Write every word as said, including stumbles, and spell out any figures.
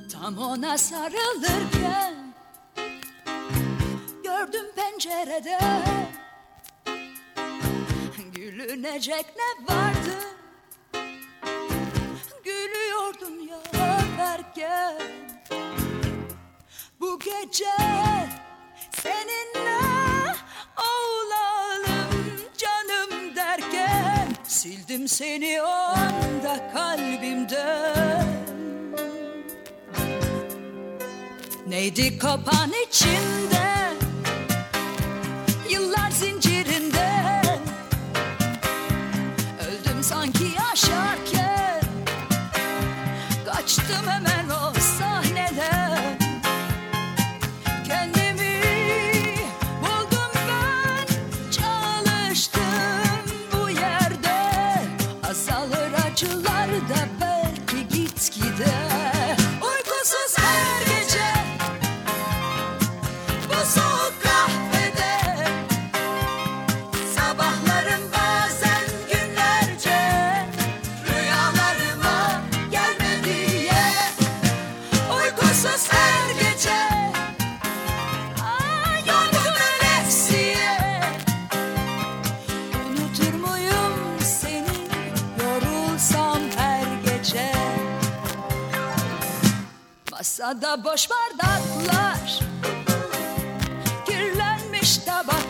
Tam ona sarılırken gördüm pencerede gülünecek ne vardı? Gülüyordum ya derken bu gece seninle olalım canım derken sildim seni o anda kalbimden. Neydi kopan içinde, yıllar zincirinde, öldüm sanki yaşarken, kaçtım hemen o sahneden. Kendimi buldum ben, çalıştım bu yerde, azalır acılar da belki gitgide. Uykusuz her gece bu soğuk kahvede, sabahlarım bazen günlerce rüyalarıma gelme diye. Uykusuz her gece ay, yorgun ölesiye. Unutur muyum seni yorulsam her gece? Masada boş bardaklar, kirlenmiş tabaklar,